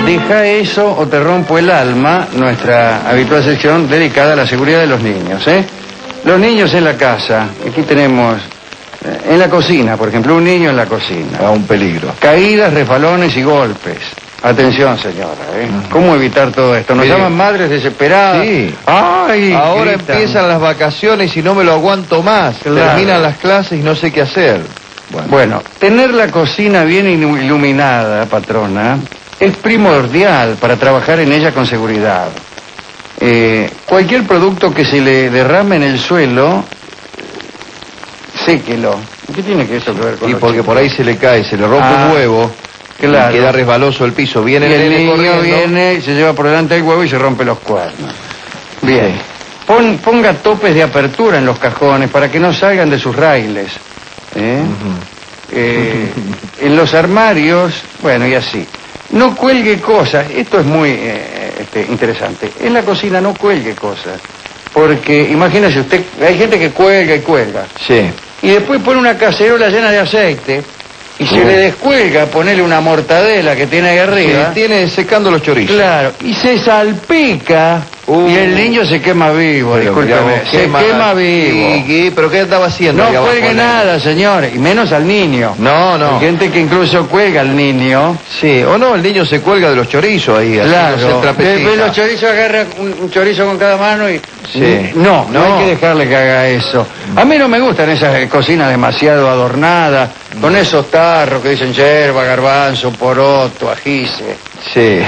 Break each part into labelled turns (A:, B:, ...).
A: Deja eso o te rompo el alma, nuestra habitual sección dedicada a la seguridad de los niños, ¿eh? Los niños en la casa, aquí tenemos, en la cocina, por ejemplo, un niño en la cocina.
B: A un peligro.
A: Caídas, refalones y golpes. Atención, señora, ¿eh? ¿Cómo evitar todo esto? Nos llaman madres desesperadas.
B: Sí.
A: ¡Ay!
B: Ahora
A: gritan.
B: empiezan las vacaciones y no me lo aguanto más.
A: Claro.
B: Terminan las clases y no sé qué hacer.
A: Bueno, tener la cocina bien iluminada, patrona, es primordial para trabajar en ella con seguridad. Cualquier producto que se le derrame en el suelo, séquelo. ¿Qué tiene que eso que ver con
B: Y
A: los
B: porque
A: chicos?
B: por ahí se le cae, se le rompe un huevo.
A: Claro.
B: Y queda resbaloso el piso. Viene
A: Y el niño
B: corriendo.
A: viene y se lleva por delante el huevo y se rompe los cuernos. Bien. Ponga topes de apertura en los cajones para que no salgan de sus raíles. En los armarios, bueno, y así. No cuelgue cosas. Esto es muy interesante. En la cocina no cuelgue cosas. Porque, imagínese usted, hay gente que cuelga y cuelga.
B: Sí.
A: Y después pone una cacerola llena de aceite y se le descuelga ponerle una mortadela que tiene ahí arriba.
B: Tiene secando los chorizos.
A: Claro, y se salpica y el niño se quema vivo,
B: Pero
A: discúlpeme.
B: mirá vos,
A: Se quema vivo.
B: ¿Pero qué estaba haciendo?
A: No
B: ahí abajo,
A: cuelgue nada, señores, y menos al niño.
B: No, no.
A: Hay gente que incluso cuelga al niño.
B: Sí, o no, el niño se cuelga de los chorizos ahí.
A: Claro,
B: haciéndose trapecista.
A: después los chorizos agarra un chorizo con cada mano y...
B: Sí.
A: No hay que dejarle que haga eso. A mí no me gustan esas cocinas demasiado adornadas, con esos tarros que dicen yerba, garbanzo, poroto, ajíce.
B: Sí.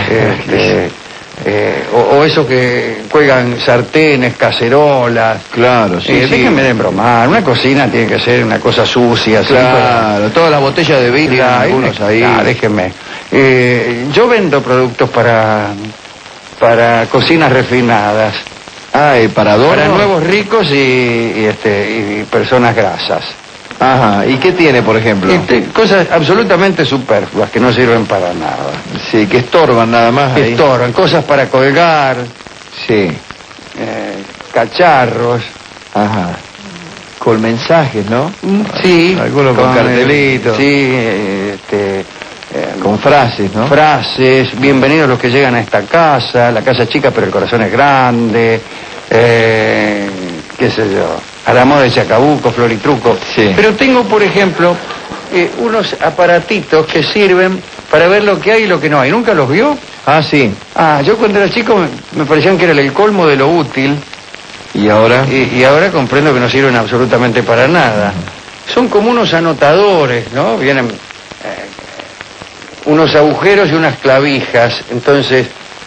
A: O esos que cuelgan sartenes, cacerolas.
B: Claro, sí.
A: Déjenme de bromar. Una cocina tiene que ser una cosa sucia.
B: Claro, todas las botellas de vidrio, algunos ahí.
A: Déjenme. Yo vendo productos para cocinas refinadas.
B: Para adorno.
A: Para nuevos ricos y personas grasas.
B: Ajá, ¿y qué tiene, por ejemplo?
A: Cosas absolutamente superfluas que no sirven para nada.
B: Sí, que estorban nada más ahí.
A: Estorban, cosas para colgar,
B: Sí.
A: Cacharros.
B: Ajá. Con mensajes, ¿no?
A: Sí.
B: Algunos con cartelitos.
A: Sí,
B: con frases, ¿no?
A: Frases, bienvenidos los que llegan a esta casa, la casa es chica pero el corazón es grande, qué sé yo, a la moda de Chacabuco, Floritruco.
B: Sí.
A: Pero tengo, por ejemplo, unos aparatitos que sirven para ver lo que hay y lo que no hay. ¿Nunca los vio?
B: Ah, sí.
A: Yo cuando era chico me parecían que era el colmo de lo útil.
B: ¿Y ahora?
A: Y ahora comprendo que no sirven absolutamente para nada. Son como unos anotadores, ¿no? Vienen unos agujeros y unas clavijas. Entonces,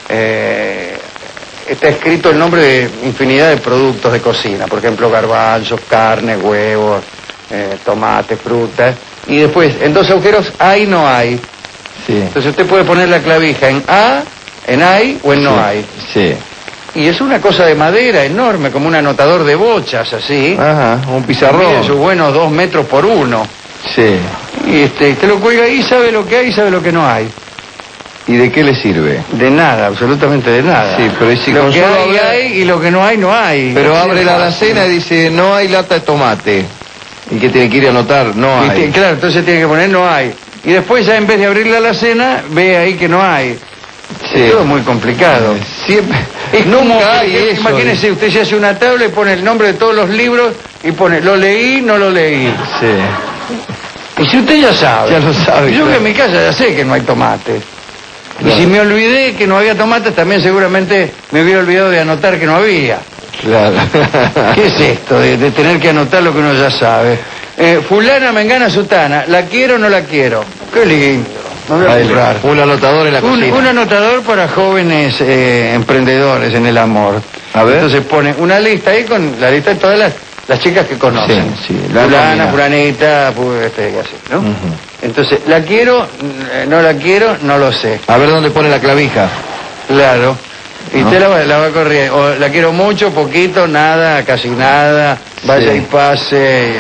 A: está escrito el nombre de infinidad de productos de cocina. Por ejemplo, garbanzos, carne, huevos, tomate, frutas. Y después, en dos agujeros, hay, no hay.
B: Sí.
A: Entonces usted puede poner la clavija en A, en hay o en no hay.
B: Sí.
A: Y es una cosa de madera enorme, como un anotador de bochas, así.
B: Ajá, un pizarrón.
A: Mide sus buenos 2 metros por 1.
B: Sí.
A: Y usted lo cuelga ahí, sabe lo que hay y sabe lo que no hay.
B: ¿Y de qué le sirve?
A: De nada, absolutamente de nada.
B: Sí, pero si
A: lo
B: con
A: que
B: solo
A: hay,
B: hablar-
A: hay y lo que no hay, no hay.
B: Pero
A: Así
B: abre
A: de
B: la
A: fácil.
B: alacena y dice, no hay lata de tomate. ¿Y qué tiene que ir a anotar? No
A: Y
B: hay.
A: claro, entonces tiene que poner no hay. Y después ya en vez de abrir la alacena, ve ahí que no hay.
B: Sí.
A: Es todo muy complicado.
B: Siempre.
A: Es como,
B: Nunca hay eso.
A: imagínese, usted se hace una tabla y pone el nombre de todos los libros y pone, lo leí, no lo leí.
B: Sí.
A: Y si usted ya sabe.
B: Ya lo sabe,
A: Yo
B: claro.
A: que en mi casa ya sé que no hay tomates.
B: Claro.
A: Y si me olvidé que no había tomates, también seguramente me hubiera olvidado de anotar que no había.
B: Claro.
A: ¿Qué es esto de tener que anotar lo que uno ya sabe? Fulana, mengana, sutana, ¿la quiero o no la quiero? Qué lindo. Me voy a
B: Ahí,
A: comprar.
B: un anotador en la cocina.
A: Un anotador para jóvenes emprendedores en el amor.
B: A ver.
A: Entonces pone una lista ahí con la lista de todas las chicas que conocen.
B: Sí, sí, la
A: Fulana,
B: nómina.
A: fulanita, y así, ¿no?
B: Ujú.
A: Entonces, ¿la quiero? ¿No la quiero? No lo sé.
B: A ver dónde pone la clavija.
A: Claro. Y
B: ¿No?
A: usted la va corriendo. O la quiero mucho, poquito, nada, casi nada. Vaya
B: Sí.
A: y pase.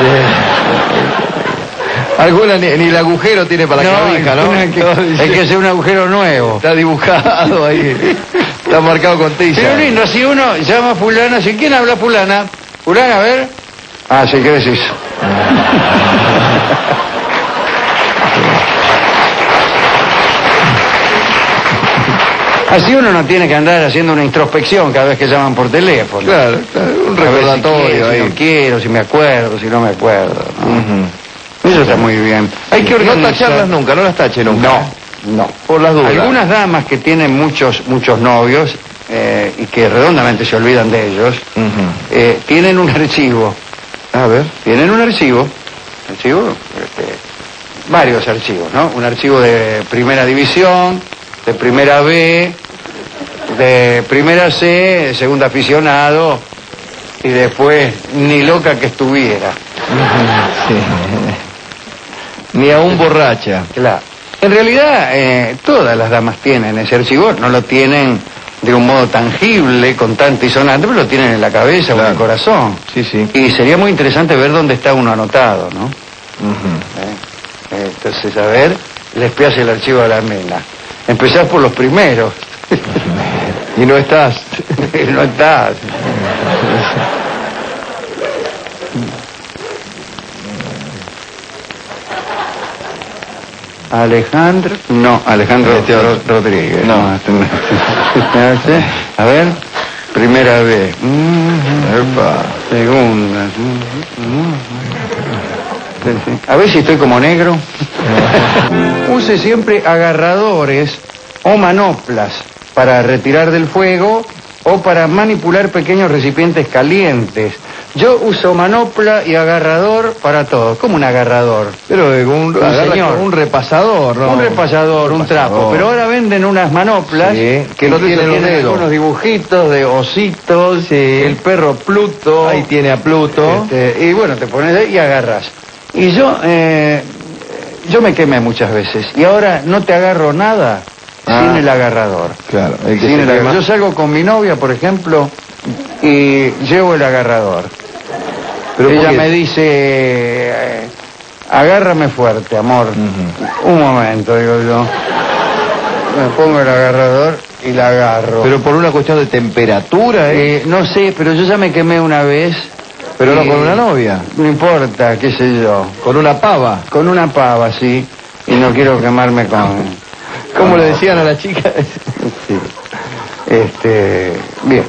B: Alguna ni el agujero tiene para la clavija, ¿no?
A: Hay que hacer un agujero nuevo.
B: Está dibujado ahí. Está marcado con tiza.
A: Pero lindo, si uno llama a fulana, si ¿quién habla fulana? Fulana, a ver. Sí, ¿qué decís? Así uno no tiene que andar haciendo una introspección cada vez que llaman por teléfono.
B: Claro, un recordatorio
A: si
B: ahí.
A: no quiero, si me acuerdo, si no me acuerdo, ¿no? Eso está muy bien. Hay que
B: No
A: organizar...
B: tacharlas nunca, no las tache nunca.
A: No.
B: Por las dudas.
A: Algunas damas que tienen muchos novios y que redondamente se olvidan de ellos, tienen un archivo.
B: A ver.
A: Tienen un archivo, varios archivos, ¿no? Un archivo de primera división, de primera B, de primera C, de segunda aficionado, y después ni loca que estuviera.
B: Sí. Ni aún borracha.
A: Claro. En realidad, todas las damas tienen ese archivo, no lo tienen de un modo tangible, contante y sonante, pero lo tienen en la cabeza o en el corazón.
B: Sí, sí.
A: Y sería muy interesante ver dónde está uno anotado, ¿no? Entonces, a ver, le espias el archivo a la nena. Empezás por los primeros.
B: Y no estás.
A: No estás. Alejandro, no, Alejandro Rodríguez.
B: No.
A: A ver, primera vez. Segunda. A ver si estoy como negro. Use siempre agarradores o manoplas para retirar del fuego o para manipular pequeños recipientes calientes. Yo uso manopla y agarrador para todo. ¿Cómo un agarrador?
B: Pero
A: señor.
B: un repasador, ¿no?
A: Un repasador, un trapo. Pero ahora venden unas manoplas
B: que no tienen los dedos.
A: Unos dibujitos de ositos, el perro Pluto.
B: Ahí tiene a Pluto.
A: Y bueno, te pones ahí y agarras. Y yo me quemé muchas veces. Y ahora no te agarro nada sin el agarrador.
B: Claro.
A: Yo salgo con mi novia, por ejemplo, y llevo el agarrador. Pero ella me dice, agárrame fuerte, amor. Un momento, digo yo. Me pongo el agarrador y la agarro.
B: Pero por una cuestión de temperatura,
A: no sé, pero yo ya me quemé una vez.
B: Pero no con una novia.
A: No importa, qué sé yo.
B: Con una pava.
A: Con una pava, sí. Y no quiero quemarme con...
B: ¿Cómo le decían a la chica?
A: Sí. Bien.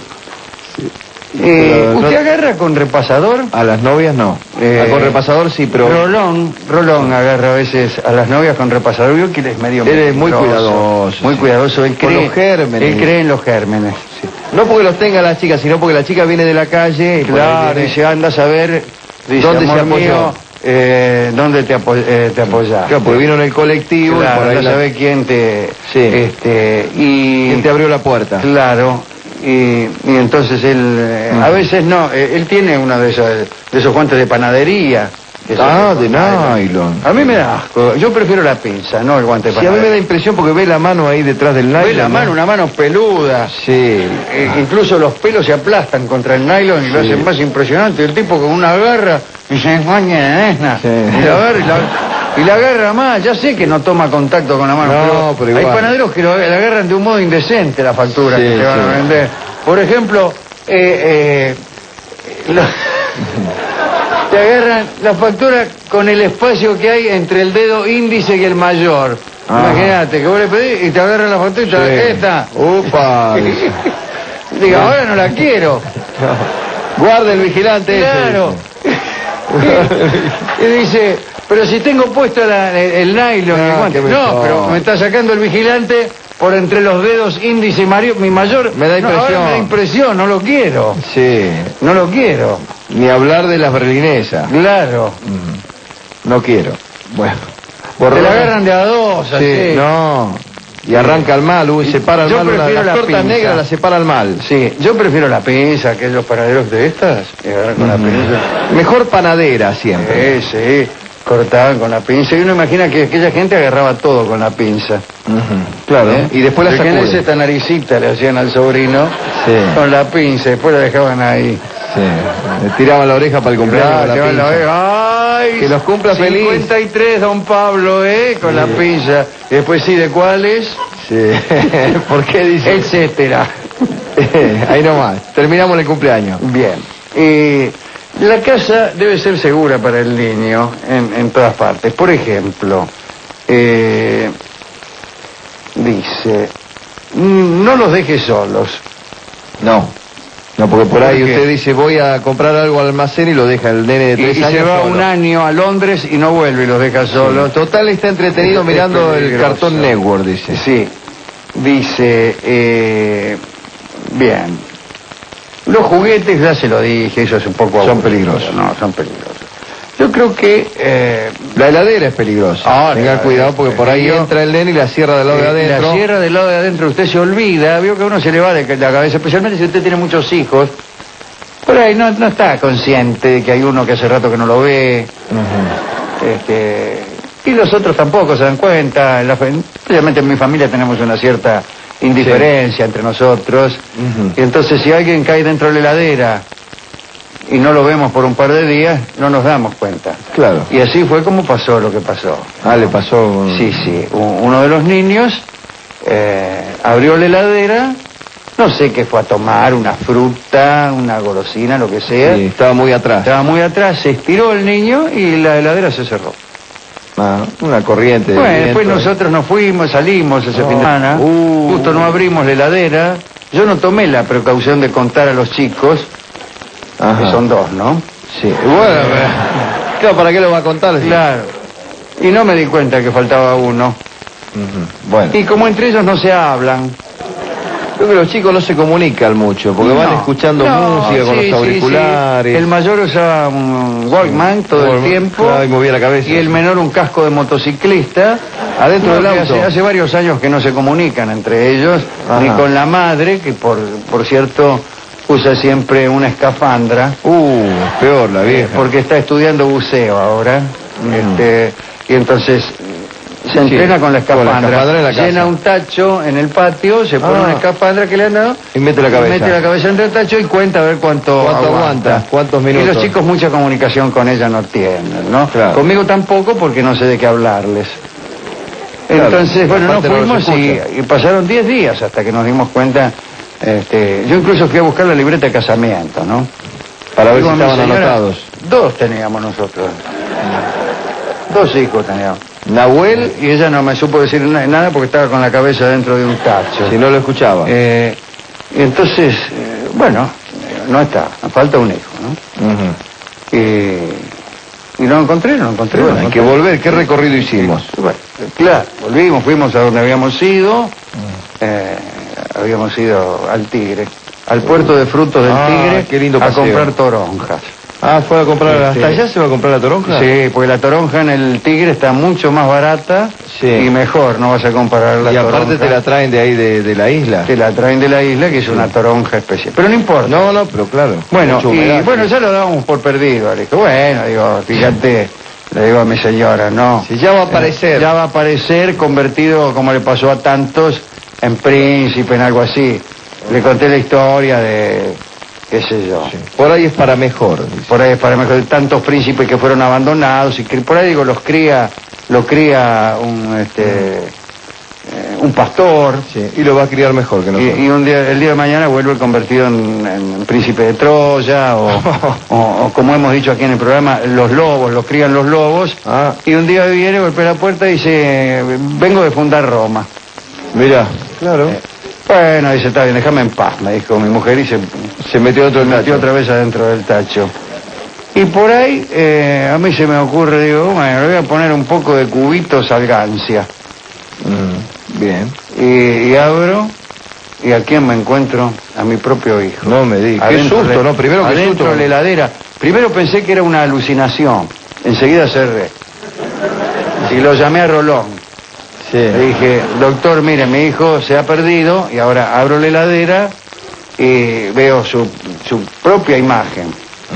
A: ¿Usted agarra con repasador?
B: A las novias no. Con repasador sí, pero...
A: Rolón agarra a veces a las novias con repasador. Vio que él es medio...
B: Él es muy cuidadoso.
A: Muy cuidadoso. Él cree,
B: con los gérmenes.
A: Él cree en los gérmenes. Sí.
B: No porque los tenga la chica, sino porque la chica viene de la calle.
A: Claro, y se anda a saber... Dice,
B: ¿dónde se apoyó?
A: Mío, ¿dónde te apoyás?
B: Claro, porque vino en el colectivo.
A: Claro,
B: y por ahí
A: no sabe quién te...
B: Sí.
A: ¿Quién
B: te abrió la puerta?
A: Claro. Y entonces él, a veces no, él tiene uno de esos guantes de panadería.
B: De nylon.
A: A mí me da asco, yo prefiero la pinza, no el guante de
B: Sí, a
A: panadería.
B: mí me da impresión porque ve la mano ahí detrás del nylon.
A: Ve la mano, una mano peluda.
B: Sí.
A: Incluso los pelos se aplastan contra el nylon y lo hacen más impresionante. El tipo con una garra y se engaña, y la agarra y la agarra más. Ya sé que no toma contacto con la mano, pero hay panaderos que la agarran de un modo indecente la factura que te van a vender. Por ejemplo, te agarran la factura con el espacio que hay entre el dedo índice y el mayor. Imagínate que vos le pedís y te agarran la factura y te esta.
B: ¡Upa!
A: Diga, ahora no la quiero.
B: Guarda el vigilante.
A: Claro. Y dice, pero si tengo puesto el nylon, el guante. No, pero me está sacando el vigilante por entre los dedos índice y mi mayor.
B: Me da impresión.
A: Ahora me da impresión, no lo quiero.
B: Sí.
A: No lo quiero.
B: Ni hablar de las berlinesas.
A: Claro.
B: No quiero. Bueno.
A: Te la agarran de a dos, así.
B: Sí, no. Y arranca el mal, separa el mal.
A: Yo prefiero la
B: torta negra la separa el mal.
A: Sí, yo prefiero la pinza, que los panaderos de estas, y agarran con la pinza.
B: Mejor panadera siempre.
A: Sí, cortaban con la pinza. Y uno imagina que aquella gente agarraba todo con la pinza.
B: Claro. Y después la
A: sacude.
B: sacude.
A: Esta naricita le hacían al sobrino con la pinza, y después la dejaban ahí.
B: Sí. Le tiraban la oreja para el cumpleaños con la pinza.
A: ¡Ay!
B: Que los cumpla feliz.
A: 53, don Pablo, con la pinza. Y después sí, ¿de cuáles?
B: Sí. ¿Por qué dice?
A: Etcétera.
B: Ahí nomás. Terminamos el cumpleaños.
A: Bien. La casa debe ser segura para el niño en todas partes. Por ejemplo, dice, No los deje solos.
B: No, porque por ahí
A: ¿Por qué?
B: usted dice voy a comprar algo al almacén y lo deja el nene de 3
A: Y
B: años
A: se va
B: solo.
A: un año a Londres y no vuelve y los deja solos.
B: Total está entretenido
A: Es
B: mirando el
A: peligroso.
B: Cartoon Network, dice.
A: Sí, dice, bien, los juguetes, ya se lo dije, eso es un poco
B: Son
A: aburrido.
B: peligrosos.
A: No, son peligrosos. Yo creo que...
B: La heladera es peligrosa.
A: Ah,
B: Tenga
A: la
B: cuidado
A: heladera.
B: porque por ahí
A: Yo-
B: entra el nene y la cierra del lado de adentro.
A: La cierra del lado de adentro, usted se olvida, vio que a uno se le va de la cabeza, especialmente si usted tiene muchos hijos, por ahí no está consciente de que hay uno que hace rato que no lo ve, y los otros tampoco se dan cuenta, especialmente en mi familia tenemos una cierta indiferencia entre nosotros, y entonces si alguien cae dentro de la heladera y no lo vemos por un par de días, no nos damos cuenta.
B: Claro.
A: Y así fue como pasó lo que pasó.
B: Ah, le pasó.
A: Sí, uno de los niños abrió la heladera, no sé qué fue a tomar, una fruta, una golosina, lo que sea.
B: Sí, estaba muy atrás.
A: Estaba muy atrás, se estiró el niño y la heladera se cerró.
B: Ah, una corriente. de
A: Bueno,
B: viento.
A: después nosotros nos fuimos, salimos ese fin de semana, justo no abrimos la heladera. Yo no tomé la precaución de contar a los chicos,
B: Ajá.
A: que son 2, ¿no?
B: Sí. Bueno, claro, ¿para qué lo va a contar?
A: Claro. Y no me di cuenta que faltaba uno.
B: Bueno.
A: Y como entre ellos no se hablan.
B: Creo que los chicos no se comunican mucho, porque van
A: No,
B: escuchando
A: no,
B: música con
A: sí,
B: los auriculares.
A: El mayor usaba un Walkman todo el
B: Walkman,
A: tiempo.
B: claro, y movía la cabeza.
A: Y el menor un casco de motociclista.
B: Adentro del
A: que
B: auto.
A: Hace varios años que no se comunican entre ellos,
B: Ajá.
A: ni con la madre, que por cierto usa siempre una escafandra,
B: Peor la vieja.
A: porque está estudiando buceo ahora. Y entonces se entrena con la escafandra,
B: en la casa.
A: llena un tacho en el patio, se pone una escafandra que le han dado
B: Y mete la cabeza.
A: mete la cabeza entre el tacho y cuenta a ver cuánto
B: aguanta, cuántos minutos.
A: Y los chicos mucha comunicación con ella no tienen, ¿no?
B: Claro.
A: Conmigo tampoco porque no sé de qué hablarles.
B: Claro,
A: Entonces, bueno, nos
B: aparte no los
A: fuimos y pasaron 10 días hasta que nos dimos cuenta. Yo incluso fui a buscar la libreta de casamiento, ¿no?
B: Para ver
A: Digo,
B: si
A: mi
B: estaban
A: señora,
B: anotados.
A: 2 teníamos nosotros. 2 hijos teníamos.
B: Nahuel,
A: Y ella no me supo decir nada porque estaba con la cabeza dentro de un tacho.
B: si no lo escuchaba.
A: Y entonces, bueno, no está, nos falta un hijo, ¿no? Y no lo encontré.
B: Bueno,
A: no
B: hay
A: encontré.
B: que volver. ¿Qué recorrido hicimos?
A: Bueno, claro, volvimos, fuimos a donde habíamos ido, habíamos ido al Tigre, al puerto de frutos del Tigre,
B: qué lindo
A: a
B: paseo.
A: comprar toronjas.
B: Ah, fue a comprar.
A: Sí.
B: ¿Hasta allá se va a comprar la toronja?
A: Sí, porque la toronja en el Tigre está mucho más barata
B: Sí.
A: y mejor, no vas a comparar la
B: Y
A: toronja.
B: aparte te la traen de ahí, de la isla.
A: Te la traen de la isla, que es una toronja especial. Pero no importa.
B: No, pero claro.
A: Bueno,
B: mucha
A: y
B: humedad.
A: bueno, ya lo dábamos por perdido. Le dije, bueno, digo, fíjate, le digo a mi señora, no.
B: Si ya va a aparecer.
A: Ya va a aparecer convertido, como le pasó a tantos, en príncipe, en algo así. Le conté la historia de, qué sé yo.
B: Por ahí es para mejor. dice.
A: Por ahí, para mejor, tantos príncipes que fueron abandonados y que por ahí, digo, lo cría un pastor.
B: Sí, y lo va a criar mejor que nosotros.
A: Y el día de mañana vuelve convertido en príncipe de Troya o como hemos dicho aquí en el programa, los lobos, los crían los lobos.
B: Ah.
A: Y un día viene, golpea la puerta y dice, vengo de fundar Roma.
B: Mira, claro.
A: Bueno, dice, está bien, déjame en paz, me dijo mi mujer y se
B: metió dentro del
A: metió
B: tacho.
A: otra vez adentro del tacho. Y por ahí a mí se me ocurre, digo, bueno, le voy a poner un poco de cubitos algancia.
B: Bien.
A: Y abro, y ¿a quién me encuentro? A mi propio hijo.
B: No me digas. Qué
A: Adentro
B: susto, ¿no? Primero que
A: adentro
B: susto.
A: de la heladera. Primero pensé que era una alucinación. Enseguida cerré. Y lo llamé a Rolón.
B: Sí.
A: Le dije, doctor, mire, mi hijo se ha perdido y ahora abro la heladera y veo su propia imagen.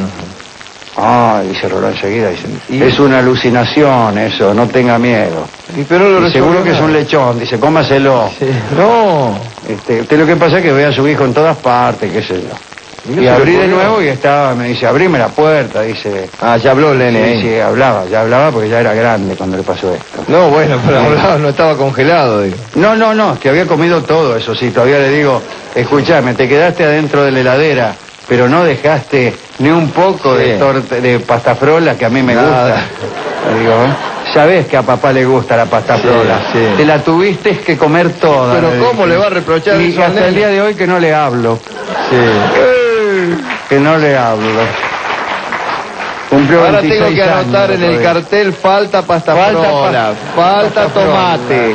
A: Dice Rolón enseguida, dice, es una alucinación eso, no tenga miedo.
B: Pero lo
A: Y seguro
B: resolvió
A: que es un
B: nada.
A: lechón, dice, cómaselo.
B: Sí. No.
A: Usted lo que pasa es que ve a su hijo en todas partes, qué sé yo.
B: ¿Y no
A: Y
B: se
A: abrí
B: le
A: de
B: ocurrió?
A: nuevo y estaba, me dice, abrime la puerta, dice.
B: Ah, ya habló el nene.
A: Sí, ya hablaba porque ya era grande cuando le pasó esto.
B: No, bueno, pero hablaba, no estaba congelado, digo.
A: No, que había comido todo, eso sí, todavía le digo, escuchame, te quedaste adentro de la heladera, pero no dejaste ni un poco
B: Sí.
A: de pasta frola que a mí me
B: Nada.
A: gusta. Le digo, Sabés que a papá le gusta la pasta frola.
B: Sí.
A: Te la tuviste que comer toda.
B: Pero
A: le
B: ¿cómo
A: dije.
B: le va a reprochar
A: Y
B: eso al
A: hasta el
B: nene?
A: día de hoy que no le hablo.
B: Sí.
A: Que no le hablo. Cumplió
B: Ahora
A: 26
B: tengo que anotar
A: años
B: en el
A: otra vez.
B: cartel falta pasta
A: Falta
B: frola,
A: pasta
B: tomate.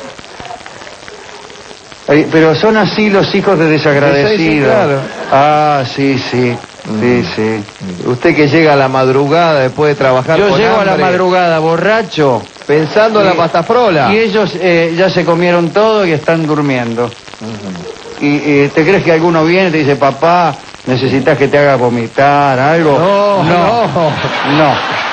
A: Ay, pero son así los hijos de desagradecidos.
B: Sí, claro.
A: Ah, sí, sí. Sí, sí.
B: Usted que llega a la madrugada después de trabajar
A: Yo
B: con
A: llego a la
B: hambre,
A: madrugada borracho
B: pensando en la pasta frola.
A: y ellos ya se comieron todo y están durmiendo. Y ¿te crees que alguno viene y te dice, papá, necesitas que te haga vomitar algo?
B: No.
A: No.